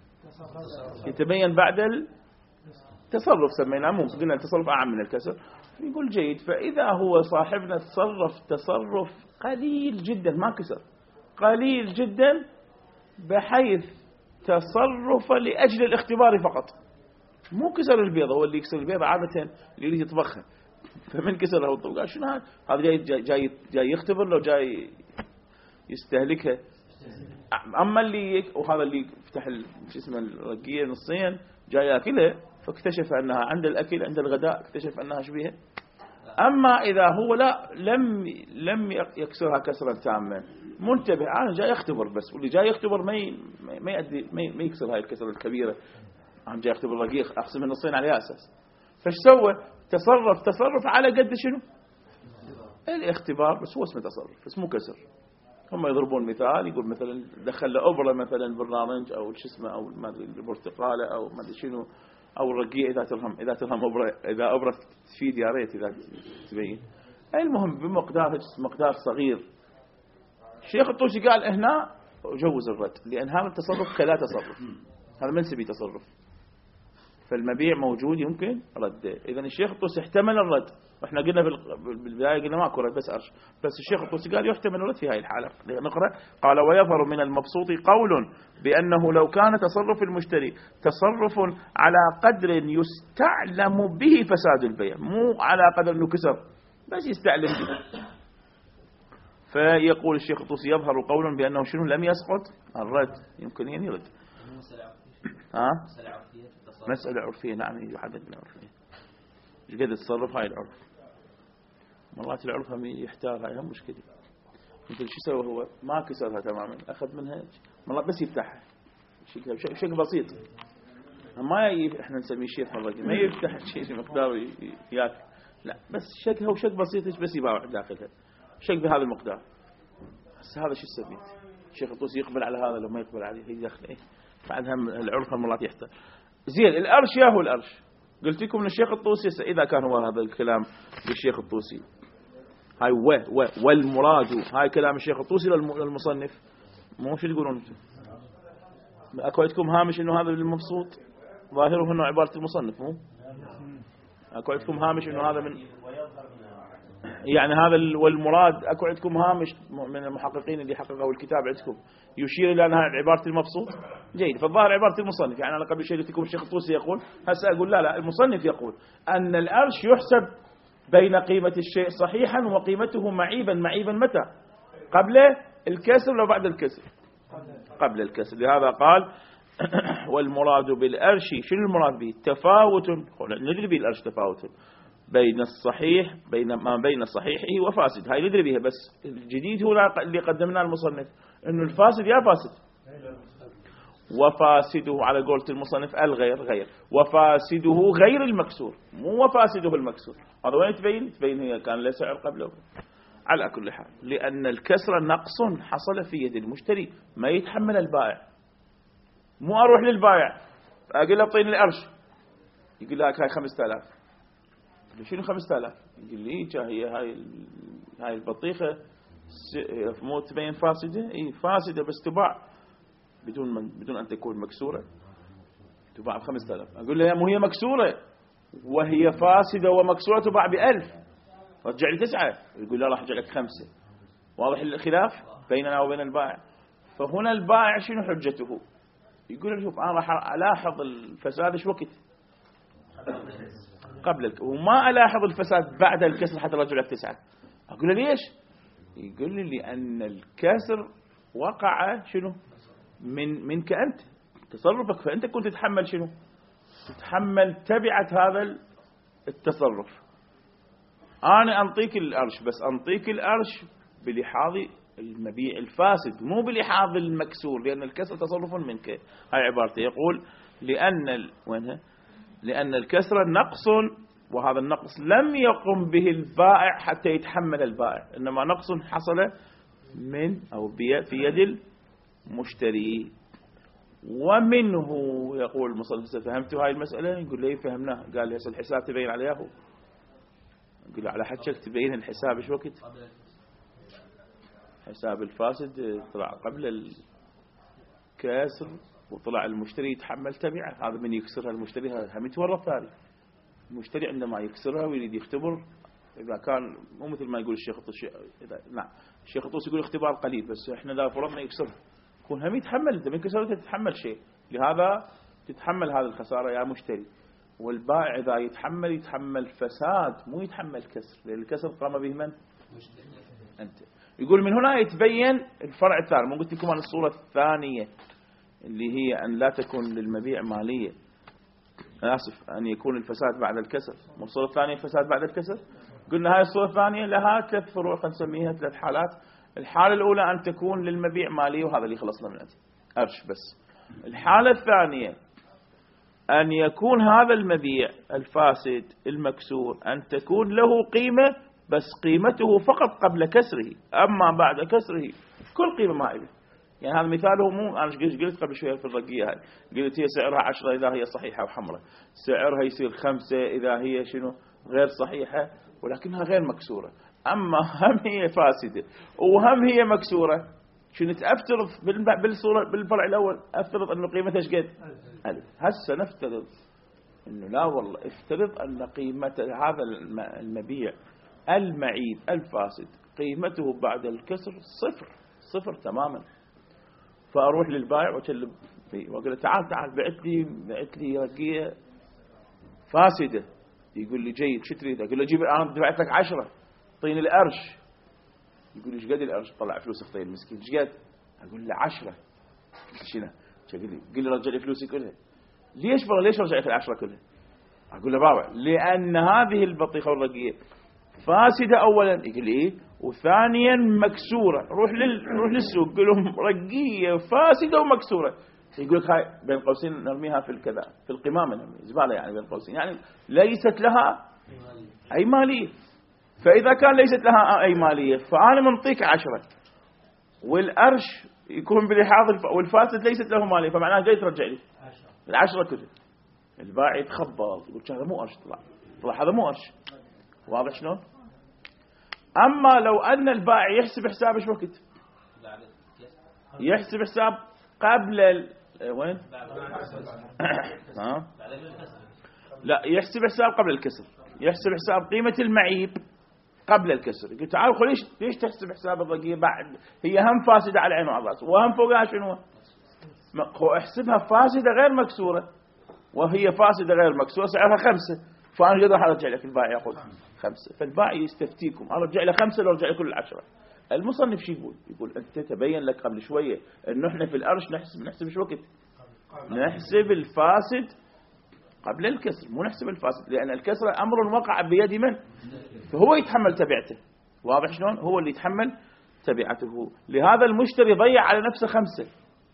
يتبين بعد التصرف سميناه، ممكن قلنا التصرف أعم من الكسر. يقول جيد. فإذا هو صاحبنا تصرف قليل جدا ما كسر، قليل جدا بحيث تصرف لأجل الاختبار فقط، مو كسر البيضة. هو اللي يكسر البيضة عادة اللي يطبخها، فمن كسرها والطوق قال شنو هذا جاي يختبر لو جاي يستهلكها. اما اللي وهذا اللي فتح شو اسمه الرقيه نصين جاي ياكلها، فاكتشف انها عند الاكل عند الغداء اكتشف انها شبيهه. اما اذا هو لا لم يكسرها كسرا تاما، منتبه انا جاي اختبر بس، واللي جاي يختبر ما يكسر هاي الكسره الكبيره، انا جاي اختبر رقيق اقسم النصين على اساس. فايش سوى؟ تصرف على قد شنو؟ الاختبار، بس هو اسمه تصرف بس مو كسر. هم يضربون مثال، يقول مثلا دخل له أبرة مثلا برنامج او شو اسمه او ما ادري البرتقاله او ما ادري شنو، او الرقيه اذا ترهم أبرة، اذا أبرة تفيد يا ريت اذا تبين. المهم مقدار صغير. الشيخ الطوسي قال هنا جوز الرد، لان هذا التصرف خلا تصرف، هذا منسبي تصرف، فالمبيع موجود يمكن رده. إذا الشيخ الطوسي احتمل الرد، واحنا قلنا بالبداية قلنا ماكو رد بس أرش، بس الشيخ الطوسي قال يحتمل الرد في هذه الحالة. نقرأ. قال: ويظهر من المبسوط قول بأنه لو كان تصرف المشتري تصرف على قدر يستعلم به فساد البيع، مو على قدر أنه كسر بس يستعلم به. فيقول الشيخ الطوسي: يظهر قول بأنه شنو لم يسقط الرد، يمكن يعني يرد. مسألة عرفية. نعم يحدد بالعرفية. ايش قد تصرف هاي العرف؟ مرات العرف هم يحتار، هاي هم مشكلة. مثل شو سوى هو؟ ما كسرها تماما، أخذ منها مرات بس يفتحها شيء بسيط، ما احنا نسميه شيء مرة ما يفتح شيء مقداره ياكل، لا بس شكها وشك بسيط بس يباوع داخلها شك بهذا المقدار. بس هذا شو السبيل؟ الشيخ الطوسي يقبل على هذا لو ما يقبل عليه هي داخل ايه بعد هم العرف مرات يحتاج. زين الأرش يا هو الأرش قلت لكم ان الشيخ الطوسي إذا كان هو هذا الكلام للشيخ الطوسي هاي والمراد هاي كلام الشيخ الطوسي للمصنف مو شو تقولون انتم؟ اكو عندكم هامش انه هذا المبسوط ظاهره انه عبارة المصنف مو؟ اكو عندكم هامش انه هذا من يعني هذا والمراد اكو عندكم هامش من المحققين اللي حققوا الكتاب عندكم يشير الى انها عبارة المبسوط؟ جيد. فالظاهر عبارة المصنف يعني انا قبل شيء قلت لكم الشيخ الطوسي يقول هسه اقول لا المصنف يقول ان الأرش يحسب بين قيمة الشيء صحيحا وقيمته معيبا متى؟ قبل الكسر ولا بعد الكسر؟ قبل الكسر. لهذا قال والمراد بالأرش شنو المراد به؟ تفاوت ندري به الأرش تفاوت بين الصحيح ما بين صحيحه وفاسد هاي ندري بها. بس الجديد هو اللي قدمناه المصنف انه الفاسد يا فاسد وفاسده على قولة المصنف غير وفاسده غير المكسور مو وفاسده المكسور. هذا وين تبين هي كان له سعر قبله. على كل حال لأن الكسر نقص حصل في يد المشتري ما يتحمل البائع. مو أروح للبائع أقول له اعطيني الأرش يقول لك هاي 5000. شنو 5000؟ يقول لي هي هاي البطيخة مو تبين فاسدة؟ اي فاسدة بس تباع بدون أن تكون مكسورة تباع ب5000. أقول له مو هي مكسورة وهي فاسدة ومكسورة تباع ب1000 رجع لي 9. يقول لا راح أرجع لك 5. واضح الخلاف بيننا وبين البائع. فهنا البائع شنو حجته؟ يقول له شوف أنا راح ألاحظ الفساد ايش وقت قبل وما ألاحظ الفساد بعد الكسر حتى رجع لك 9. أقول له ليش؟ يقول لي لأن الكسر وقع شنو منك أنت تصرفك فأنت كنت تتحمل شنو؟ تتحمل تبعة هذا التصرف. أنا أنطيك الأرش بس أنطيك الأرش بلحاظ المبيع الفاسد مو بلحاظ المكسور لأن الكسر تصرف منك. هاي عبارته يقول لأن الكسر نقص وهذا النقص لم يقم به البائع حتى يتحمل البائع إنما نقص حصل من أو في يد المشتري. ومنه يقول المصنف فهمتوا هاي المسألة؟ يقول لي فهمناها. قال لي الحساب تبين عليه. يقول على حدك تبين الحساب ايش وقت؟ حساب الفاسد طلع قبل الكسر وطلع المشتري يتحمل تبعه. هذا من يكسرها المشتري هم يتورط ثاني. المشتري عندما يكسرها ويريد يختبر إذا كان مو مثل ما يقول الشيخ الطوسي نعم الشيخ الطوسي يقول اختبار قليل بس احنا لا فرضنا يكسرها يكون هم يتحمل. إذا من كسرته تتحمل شيء لهذا تتحمل هذه الخسارة يا مشتري. والبائع إذا يتحمل فساد مو يتحمل كسر لأن الكسر قام به من؟ أنت. يقول من هنا يتبين الفرع الثاني. مو قلت لكم عن الصورة الثانية اللي هي أن لا تكون للمبيع مالية آسف أن يكون الفساد بعد الكسر. مو الصورة الثانية الفساد بعد الكسر. قلنا هاي الصورة الثانية لها 3 فروع خلينا نسميها 3 حالات. الحالة الأولى أن تكون للمبيع مالية وهذا اللي خلصنا منه أرش بس. الحالة الثانية أن يكون هذا المبيع الفاسد المكسور أن تكون له قيمة بس قيمته فقط قبل كسره أما بعد كسره كل قيمة ما إله. يعني هذا مثاله مو أنا قلت قبل شوية في الرقية هاي قلت هي سعرها 10 إذا هي صحيحة وحمراء سعرها يصير 5 إذا هي شنو غير صحيحة ولكنها غير مكسورة. أما هم هي فاسدة وهم هي مكسورة شنو أفترض بالصورة بالفرع الأول أفترض أنه قيمتها ايش قد؟ هسه نفترض أنه لا والله افترض أن قيمة هذا المبيع المعيب الفاسد قيمته بعد الكسر 0 تماما. فأروح للبائع وأكلم فيه وأقول له تعال بعت لي رقية فاسدة. يقول لي جيد شو تريد؟ أقول له جيب أنا دفعت لك 10 طيني الأرش. يقول لي ايش قد الأرش؟ طلع فلوس اخطي المسكين ايش قد؟ أقول له 10. شنو؟ قال لي رجع لي فلوسي كلها. ليش رجع لك 10 كلها؟ أقول له بابا لأن هذه البطيخة والرقية فاسدة أولا. يقول لي إيه؟ وثانيا مكسورة. روح للسوق قل لهم رقية فاسدة ومكسورة يقول لك هاي بين قوسين نرميها في الكذا في القمامة، نرمي زبالة يعني بين قوسين، يعني ليست لها أي مالية. فإذا كان ليست لها أي مالية فأنا منطيك 10 والأرش يكون بلحاظ والفاسد ليست له مالية، فمعناها جاي ترجع لي 10 كله. البائع يتخبط يقول هذا مو أرش، طلع هذا مو أرش. واضح شلون؟ أما لو أن البائع يحسب حساب ايش وقت؟ يحسب حساب قبل وين؟ لا، يحسب حساب قبل الكسر، يحسب حساب قيمة المعيب قبل الكسر. يقول تعال ليش تحسب حساب الضقية بعد هي هم فاسدة على العين وعلى الراس وهم فوقها شنو؟ هو احسبها فاسدة غير مكسورة، وهي فاسدة غير مكسورة سعرها 5، فأنا قدر أرجع لك. البائع يقول 5، فالبائع يستفتيكم أرجع له 5 لو أرجع له كل 10. المصنف شو يقول أنت تبين لك قبل شوية إنه إحنا في الأرش نحسب شو وقت؟ نحسب الفاسد قبل الكسر، مو نحسب الفاسد، لأن الكسر أمر وقع بيد من؟ فهو يتحمل تبعته. واضح شلون؟ هو اللي يتحمل تبعته. لهذا المشتري ضيع على نفسه 5.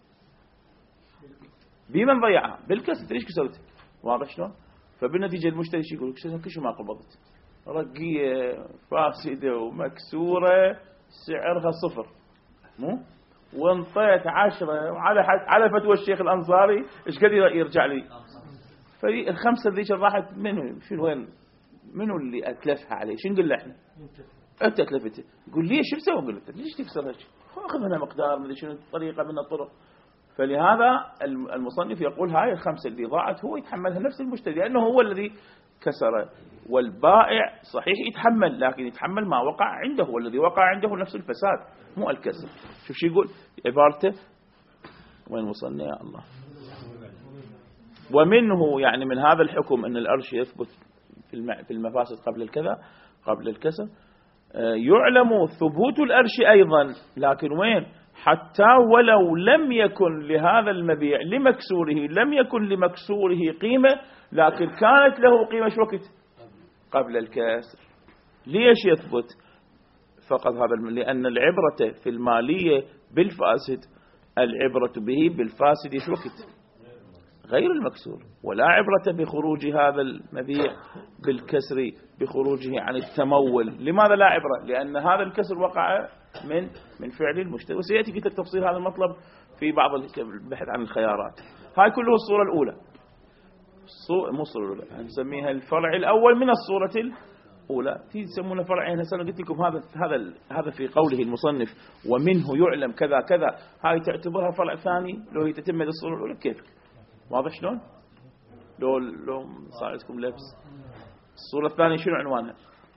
بمن ضيعها؟ بالكسر. ليش كسرته؟ واضح شلون؟ فبالنتيجة المشتري شو يقول؟ كل ما قبضت رقية فاسدة ومكسورة سعرها 0، مو؟ وانطيت 10 على فتوى الشيخ الأنصاري ايش قد يرجع لي؟ فال5 ذيك راحت منو؟ شنو وين؟ منو اللي أتلفها عليه؟ شو نقول له احنا؟ أنت أتلفته. يقول ليش شو بسوي؟ أقول له ليش تكسرها؟ أخذ منها مقدار من شنو طريقة من الطرق. فلهذا المصنف يقول هاي ال5 اللي ضاعت هو يتحملها نفس المشتري، لأنه هو الذي كسر. والبائع صحيح يتحمل، لكن يتحمل ما وقع عنده، والذي وقع عنده نفس الفساد مو الكسر. شوف شو يقول عبارته، وين وصلنا يا الله. ومنه يعني من هذا الحكم أن الأرش يثبت في المفاسد قبل الكذا قبل الكسر. يعلم ثبوت الأرش أيضا، لكن وين؟ حتى ولو لم يكن لهذا المبيع لمكسوره، لم يكن لمكسوره قيمة، لكن كانت له قيمة شو وقت؟ قبل الكسر. ليش يثبت فقط هذا؟ لأن العبرة في المالية بالفاسد، العبرة به بالفاسد شو وقت؟ غير المكسور. ولا عبرة بخروج هذا المبيع بالكسر بخروجه عن التمول. لماذا لا عبرة؟ لأن هذا الكسر وقع من فعل المشتري. وسيأتي قلت تفصيل هذا المطلب في بعض البحث عن الخيارات. هاي كله الصورة الأولى، مو الصورة الأولى، نسميها الفرع الأول من الصورة الأولى. تسمونه فرعين. هسه قلت لكم هذا في قوله المصنف ومنه يعلم كذا كذا، هاي تعتبرها فرع ثاني لو هي تتم الصورة الأولى. كيف؟ واضح شلون؟ لو صار لكم لبس. الصورة الثانية شنو عنوانها؟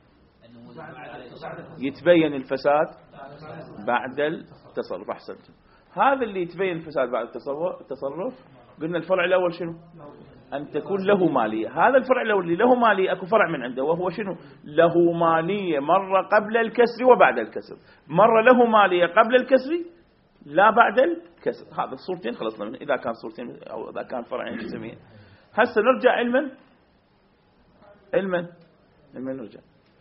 يتبين الفساد بعد التصرف. أحسنتم. هذا اللي يتبين الفساد بعد التصرف قلنا الفرع الأول شنو؟ أن تكون له مالية. هذا الفرع الأول اللي له مالية أكو فرع من عنده، وهو شنو؟ له مالية مرة قبل الكسر وبعد الكسر. مرة له مالية قبل الكسر لا بعد الكسر. هذا الصورتين خلصنا منه، إذا كان صورتين أو إذا كان فرعين نسميه. هسه نرجع علما نرجع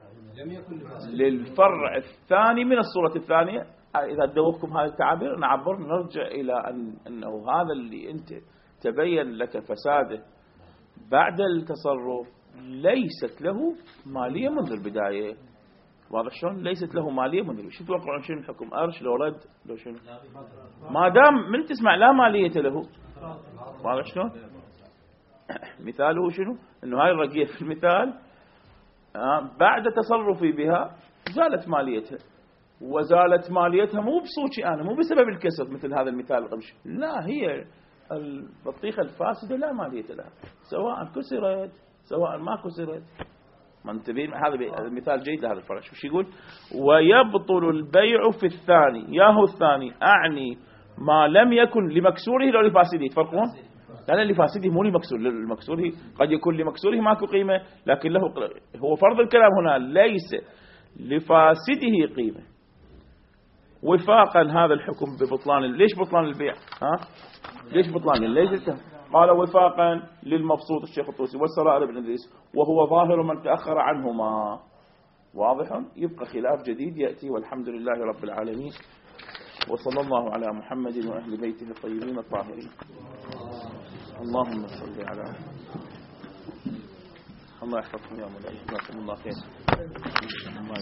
للفرع الثاني من الصورة الثانية. إذا تدوخكم هذه التعابير نرجع إلى أنه هذا اللي أنت تبين لك فساده بعد التصرف ليست له مالية منذ البداية. واضح شلون؟ ليست له مالية منذ البداية. شو توقعون شنو الحكم؟ أرش لو رد لو شنو؟ ما دام من تسمع لا مالية له. واضح شلون؟ مثاله شنو؟ إنه هاي الرقية في المثال بعد تصرفي بها زالت ماليتها، وزالت ماليتها مو بصوتي أنا، مو بسبب الكسر مثل هذا المثال القبش، لا، هي البطيخة الفاسدة لا مالية لها، سواء كسرت سواء ما كسرت. منتبهين؟ هذا المثال جيد لهذا الفرع. شو يقول؟ ويبطل البيع في الثاني. ياهو الثاني أعني ما لم يكن لمكسوره لو لفاسده. تفرقون؟ لأن لفاسده مو لمكسوره. المكسوره قد يكون لمكسوره ماكو قيمة، لكن له هو فرض الكلام هنا ليس لفاسده قيمة. وفاقا هذا الحكم ببطلان. ليش بطلان البيع؟ ليش بطلان؟ ليش قال وفاقا للمبسوط الشيخ الطوسي والسرائر ابن إدريس وهو ظاهر من تأخر عنهما. واضح؟ يبقى خلاف جديد يأتي، والحمد لله رب العالمين. وصلى الله على محمد وأهل بيته الطيبين الطاهرين. اللهم صل على الله يحفظكم يا مولاي، جزاكم الله خير.